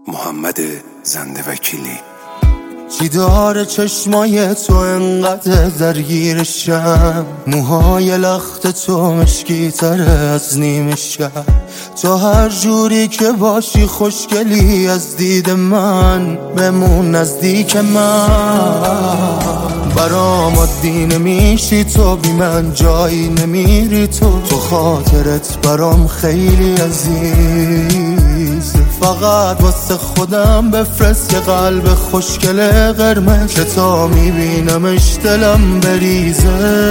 محمد زنده وکیلی. چی داره چشمای تو انقدر درگیرشم؟ موهای لخت تو مشکی تره از نیمه شب. تو هر جوری که باشی خوشگلی از دید من، بمون نزدیک من. برام عادی نمیشی تو بی من، جایی نمیری تو خاطرت برام خیلی عزیز. فقط واسه خودم بفرست یه قلب خوشگل قرمز که تا میبینمش دلم بریزه.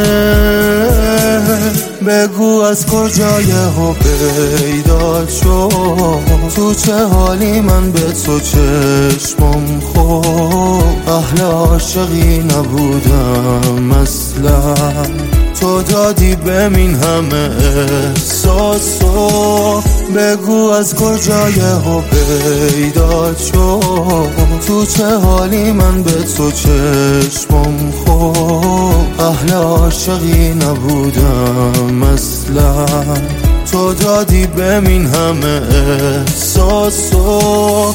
بگو از کجای ها پیدا شد، تو چه حالی من به تو چشمم خورد. اهل عاشقی نبودم اصلا، تو دادی ببین همه احساسو. بگو از کجای ها پیدا شد، تو چه حالی من به تو چشمم خورد. اهل عاشقی نبودم اصلا، تو دادی ببین همه احساسو.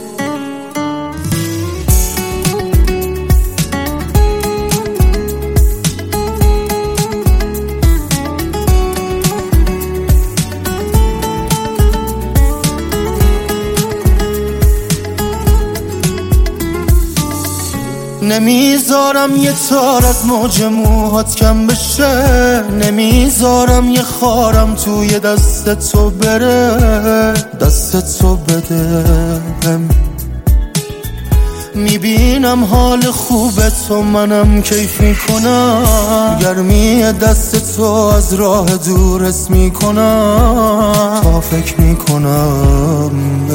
نمیذارم یه تار از موج موهات کم بشه، نمیذارم یه خارم توی دست تو بره. دست تو بده میبینم حال خوب تو، منم کیف میکنم. گرمی دست تو از راه دور حس میکنم تا فکر میکنم.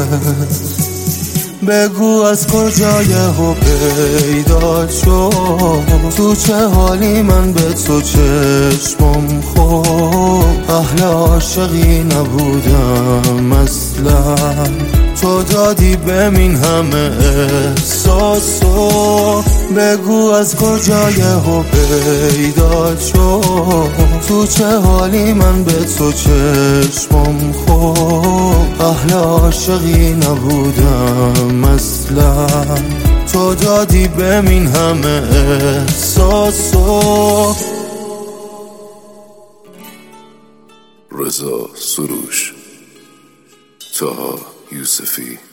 بگو از کجای ها پیدا شد، تو چه حالی من به تو چشمم خورد. اهل عاشقی نبودم اصلا، تو دادی ببین همه احساسو. بگو از کجای ها پیدا شد، تو چه حالی من به تو چشمم خورد. اهل عاشقی نبودم اصلا، تو دادی ببین همه احساسو. رضا سروش، طه یوسفی.